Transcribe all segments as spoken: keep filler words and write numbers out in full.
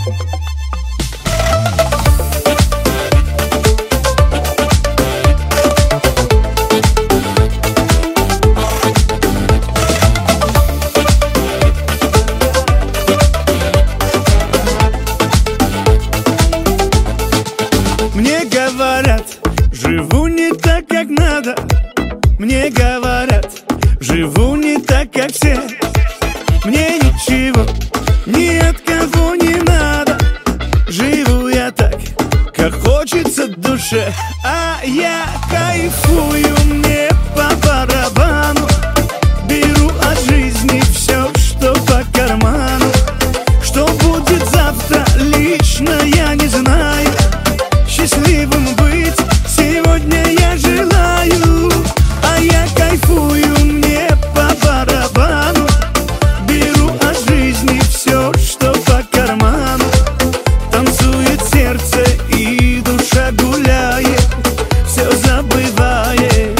Мне говорят, живу не так, как надо. Мне говорят, живу не так, как все. Мне ничего ни от кого не надо. Живу я так, как хочется душе. А я кайфую, мне по барабану. Беру от жизни все, что по карману. Что будет завтра, лично я не знаю. Счастливым быть сегодня я желаю. А я кайфую, мне по барабану. Беру от жизни все, что по карману. Танцует сердце и душа гуляет. Все забывает.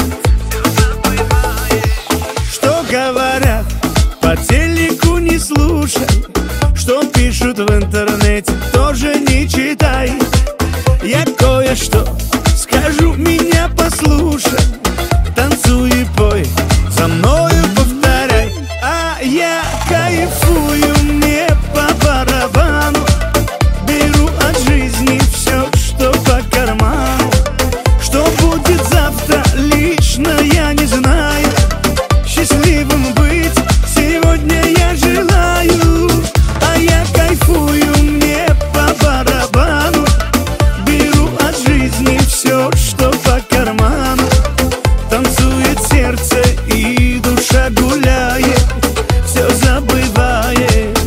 Что говорят, по телеку не слушай. Что пишут в интернете, тоже не читай. Я кое-что скажу, меня послушай. Танцуй и пой, за мною повторяй. А я кайфую, мне по барабану. Беру от жизни все, что по карману. Что будет завтра, лично я не знаю. Счастливым быть сегодня я желаю. А я кайфую, мне по барабану. Беру от жизни все, что по карману. Танцует сердце и душа гуляет. Все забывает.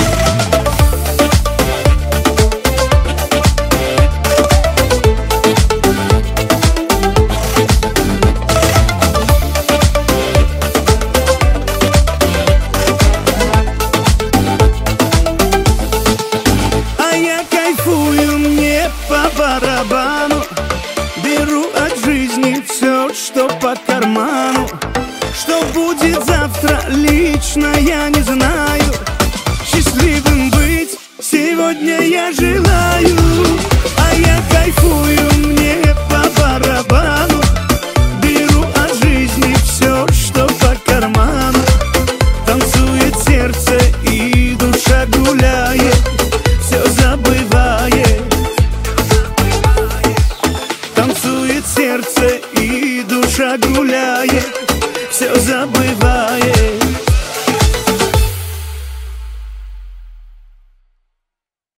А я кайфую, мне по барабану. Беру от жизни все, что по карману. Что будет завтра, лично я не знаю. Счастливым быть сегодня я желаю. А я кайфую, мне по барабану.